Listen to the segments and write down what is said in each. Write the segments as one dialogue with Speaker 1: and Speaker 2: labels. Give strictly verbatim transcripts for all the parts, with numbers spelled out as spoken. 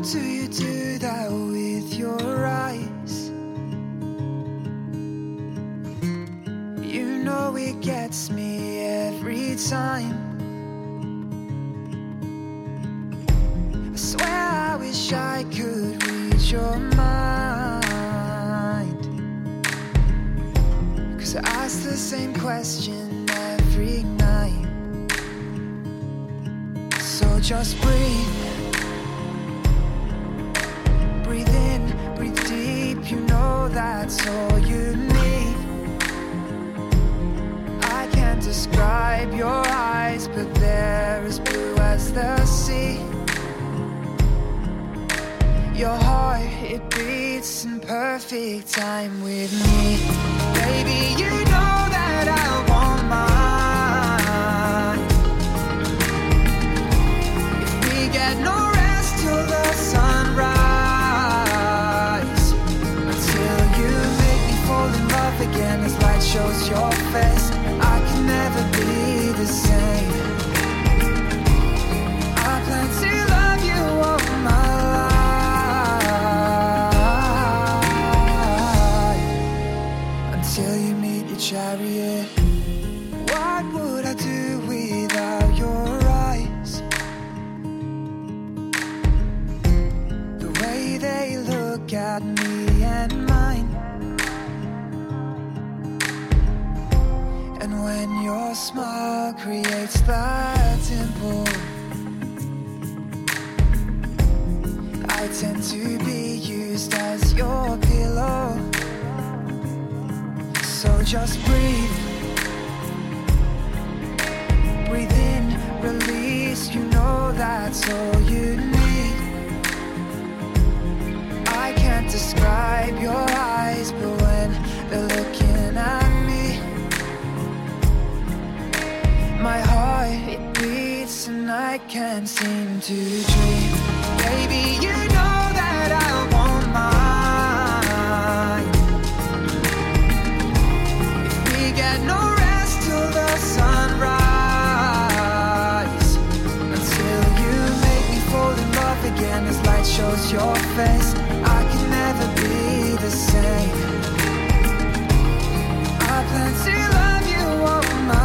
Speaker 1: do you do that with your eyes? You know it gets me every time. I swear I wish I could read your mind, 'cause I ask the same question every night. So just breathe. Breathe in, breathe deep, you know that's all you need. I can't describe your eyes, but they're as blue as the sea. Your heart, it beats in perfect time with me. Baby, you know that I want mine. If we get no rest till the sunrise, until you make me fall in love again as light shows your face, I can never be the same. I plan to love you all my life, until you meet your chariot. What would I do without your eyes? The way they look at me and mine. And when your smile creates that dimple, I tend to be used as your pillow. So just breathe. Breathe in, release, you know that's all you need. I can't describe your eyes, but when they're looking at me, my heart, it beats and I can't seem to dream. Baby, you know that I want mine. If we get no rest till the sunrise, until you make me fall in love again as light shows your face, I can never be the same. I plan to love you all my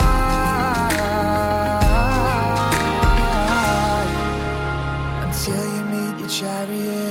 Speaker 1: life, until you meet your chariot.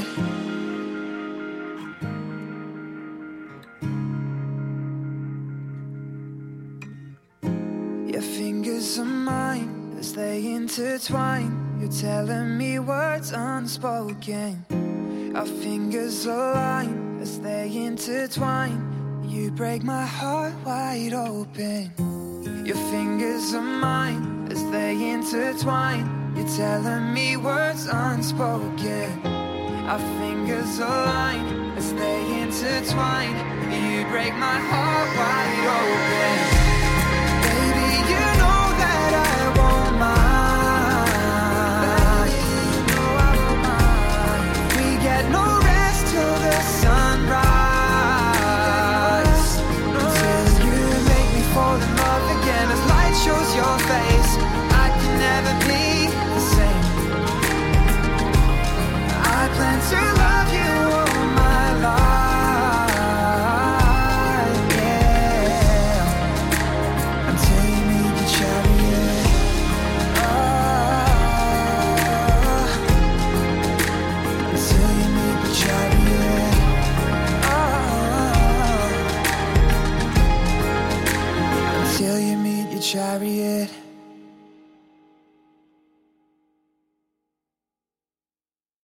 Speaker 1: Your fingers are mine as they intertwine. You're telling me words unspoken. Our fingers align as they intertwine. You break my heart wide open. Your fingers are mine as they intertwine. You're telling me words unspoken. Our fingers align as they intertwine. You break my heart wide open. Baby, you know that I want mine. You know I want mine. We get no rest till the sunrise, until you make me fall in love again as light shows your face. I can never be the same. I plan to love you all my life, yeah, until you meet your chariot. Oh, until you meet your chariot. Oh, until you meet your chariot.